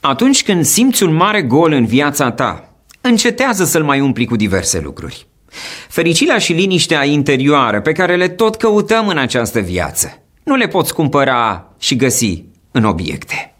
Atunci când simți un mare gol în viața ta, încetează să-l mai umpli cu diverse lucruri. Fericirea și liniștea interioară pe care le tot căutăm în această viață, nu le poți cumpăra și găsi în obiecte.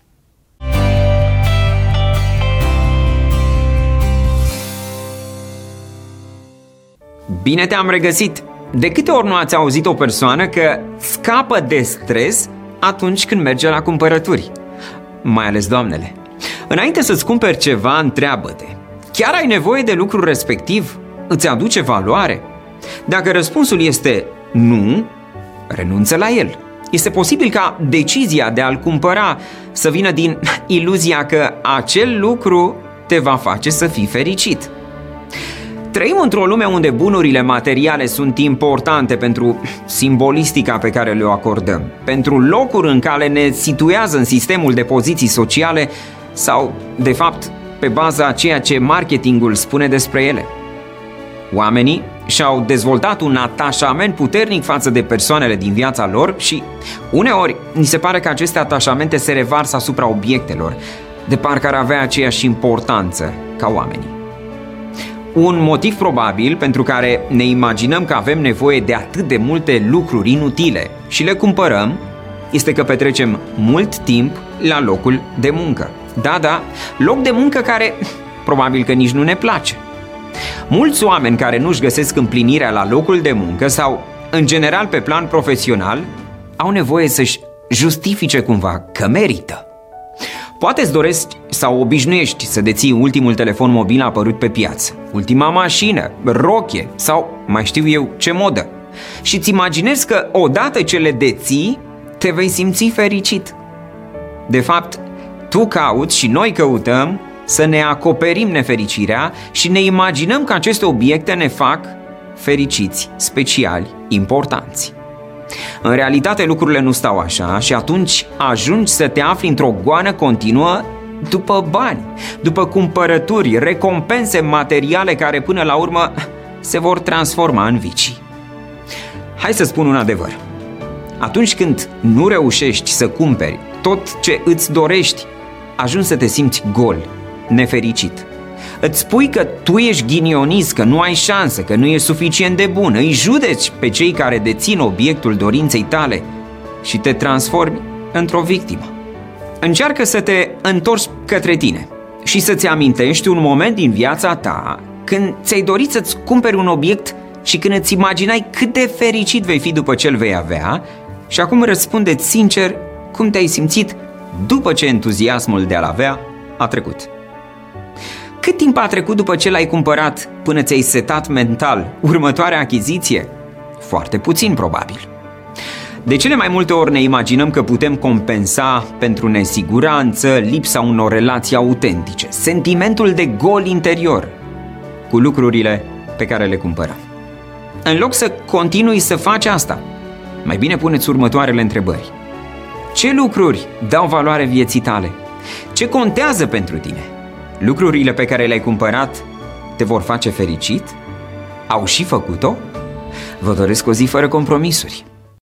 Bine te-am regăsit! De câte ori nu ați auzit o persoană că scapă de stres atunci când merge la cumpărături? Mai ales doamnele. Înainte să-ți cumperi ceva, întreabă-te: chiar ai nevoie de lucrul respectiv? Îți aduce valoare? Dacă răspunsul este nu, renunță la el. Este posibil ca decizia de a-l cumpăra să vină din iluzia că acel lucru te va face să fii fericit. Trăim într-o lume unde bunurile materiale sunt importante pentru simbolistica pe care le-o acordăm, pentru locul în care ne situează în sistemul de poziții sociale sau, de fapt, pe baza a ceea ce marketingul spune despre ele. Oamenii și-au dezvoltat un atașament puternic față de persoanele din viața lor și uneori ni se pare că aceste atașamente se revarsă asupra obiectelor, de parcă ar avea aceeași importanță ca oamenii. Un motiv probabil pentru care ne imaginăm că avem nevoie de atât de multe lucruri inutile și le cumpărăm este că petrecem mult timp la locul de muncă. Da, loc de muncă care probabil că nici nu ne place. Mulți oameni care nu-și găsesc împlinirea la locul de muncă sau, în general, pe plan profesional, au nevoie să-și justifice cumva că merită. Poate îți dorești sau obișnuiești să deții ultimul telefon mobil apărut pe piață, ultima mașină, rochie sau mai știu eu ce modă, și îți imaginezi că odată ce le deții, te vei simți fericit. De fapt, tu cauți și noi căutăm să ne acoperim nefericirea și ne imaginăm că aceste obiecte ne fac fericiți, speciali, importanți. În realitate lucrurile nu stau așa și atunci ajungi să te afli într-o goană continuă după bani, după cumpărături, recompense materiale care până la urmă se vor transforma în vicii. Hai să spun un adevăr. Atunci când nu reușești să cumperi tot ce îți dorești, ajungi să te simți gol, nefericit. Îți spui că tu ești ghinionist, că nu ai șansă, că nu ești suficient de bun, îi judeci pe cei care dețin obiectul dorinței tale și te transformi într-o victimă. Încearcă să te întorci către tine și să-ți amintești un moment din viața ta când ți-ai dorit să-ți cumperi un obiect și când îți imaginai cât de fericit vei fi după ce îl vei avea și acum răspunde-ți sincer cum te-ai simțit după ce entuziasmul de a-l avea a trecut. Cât timp a trecut după ce l-ai cumpărat până ți-ai setat mental următoarea achiziție? Foarte puțin, probabil. De cele mai multe ori ne imaginăm că putem compensa pentru nesiguranță, lipsa unor relații autentice, sentimentul de gol interior cu lucrurile pe care le cumpărăm. În loc să continui să faci asta, mai bine puneți următoarele întrebări. Ce lucruri dau valoare vieții tale? Ce contează pentru tine? Lucrurile pe care le-ai cumpărat te vor face fericit? Au și făcut-o? Vă doresc o zi fără compromisuri.